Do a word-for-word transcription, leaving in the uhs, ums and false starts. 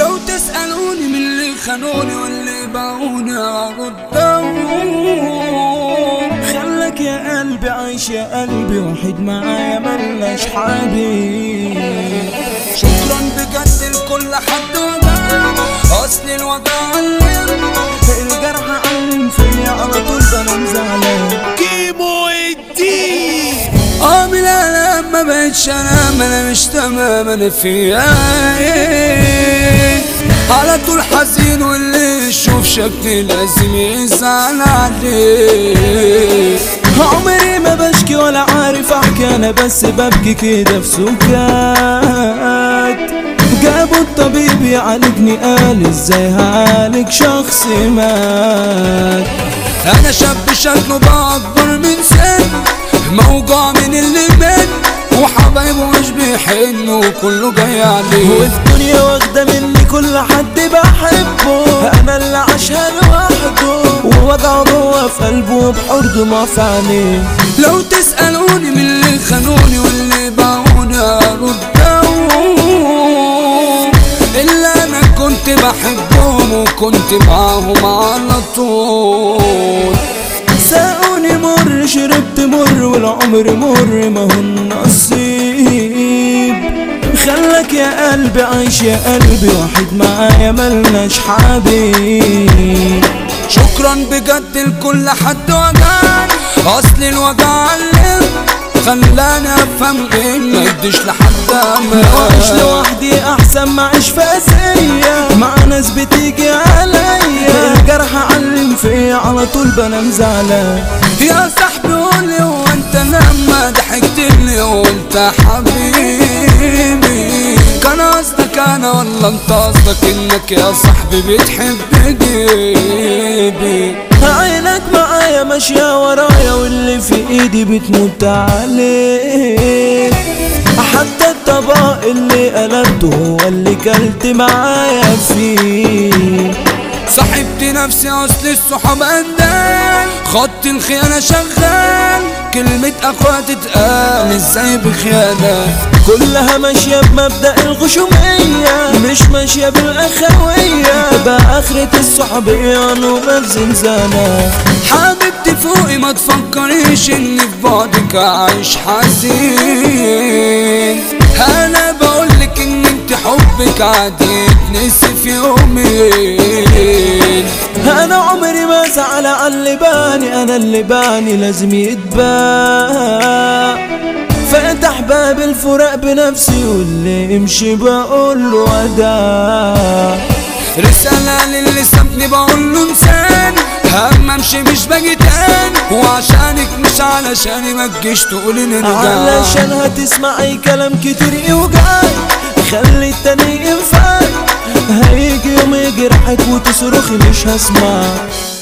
لو تسألوني من اللي خانوني واللي باعوني أردهم. خلك يا قلبي عايش يا قلبي وحيد معايا ملناش حبيب. شكرا بجد لكل حد وجع، اصل الوجع علم، الجرح علم فيا على طول بنام زعلان. كيمو الدين اه من الالم ما بقتش انام، انا مش تمام انا فيا على طول حزين، واللي يشوف شكلي لازم يزعل عليه. عمري ما بشكي ولا عارف احكي، انا بس ببكي كده في سكات. جابوا الطبيب يعالجني قال ازاي هعالج شخص مات. انا شاب شكله بقى اكبر من سن، موجوع من اللي من، وحبايبه مش بيحنوا وكله جاي عليه. والدنيا واخده مني كل حد بحبه، انا اللي عاشها لوحده، ووجعه جوه في قلبه وبحرده ما في عينيه. لو تسألوني من اللي خانوني واللي باعوني أردهم، إلا أنا كنت بحبهم وكنت معاهم على طول. ساقوني مر شربت مر والعمر مر ما هو النصيب. خلك يا قلبي عايش يا قلبي وحيد معايا ملناش حبيب. شكرا بجد لكل حد وجعني، أصل الوجع علم خلاني افهم ان ما اديش لحد امان. اعيش لوحدي احسن ما اعيش في اسية مع ناس بتيجي عليا. الجرح علم فيا على طول بنام زعلان. يا صاحبي قولي هو انت لما ضحكت لي وقلت حبيبي كان قصدك انا ولا انت قصدك انك يا صاحبي بتحب جيبي؟ عينك معايا ماشية ورايا واللي في ايدي بتموت عليه. حتى الطبق اللي قلبته هو اللي كلت معايا فيه. صاحبت نفسي اصل الصحاب قدام، خط الخيانة شغال، كلمة اخوة تتقال ازاي بخيانة. كلها ماشية بمبدأ الغشومية مش ماشية بالاخوية، بقى اخرة الصحوبية نوبة في زنزانة. حبيبتي فوقي ما تفكريش اني في بعدك عايش حزين، انا بقولك ان انت حبك عادي يتنسي في يومين. انا عمري ما زعل على اللي باني، انا اللي باني لازم يتباع. فتح باب الفراق بنفسي واللي يمشي بقول له وداع. رسالة للي سابني بقول له انسان، هم امشي مش باجي تاني، وعشانك مش علشاني ما تجيش تقولي نرجع. علشان هتسمعي كلام كتير يوجعك خلي التاني ينفعك، هيجي يوم يجرحك وتصرخي مش هسمعك.